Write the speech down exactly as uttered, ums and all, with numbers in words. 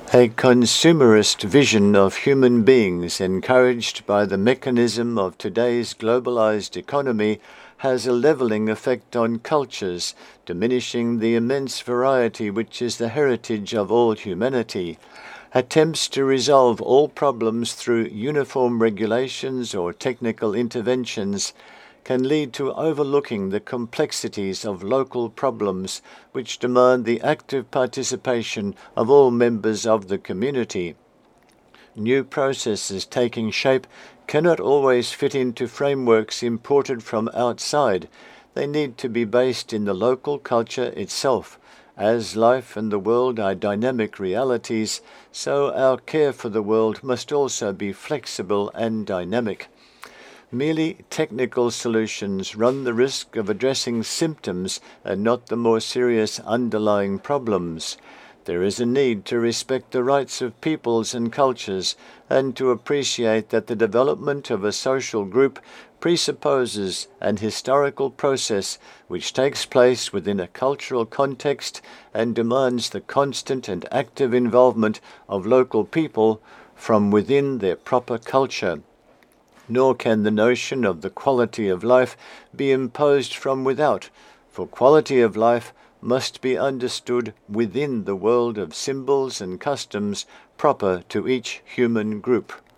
A consumerist vision of human beings encouraged by the mechanism of today's globalized economy has a leveling effect on cultures, diminishing the immense variety which is the heritage of all humanity. Attempts to resolve all problems through uniform regulations or technical interventions can lead to overlooking the complexities of local problems which demand the active participation of all members of the community. New processes taking shape cannot always fit into frameworks imported from outside. They need to be based in the local culture itself. As life and the world are dynamic realities, so our care for the world must also be flexible and dynamic. Merely technical solutions run the risk of addressing symptoms and not the more serious underlying problems. There is a need to respect the rights of peoples and cultures and to appreciate that the development of a social group presupposes an historical process which takes place within a cultural context and demands the constant and active involvement of local people from within their proper culture. Nor can the notion of the quality of life be imposed from without, for quality of life must be understood within the world of symbols and customs proper to each human group.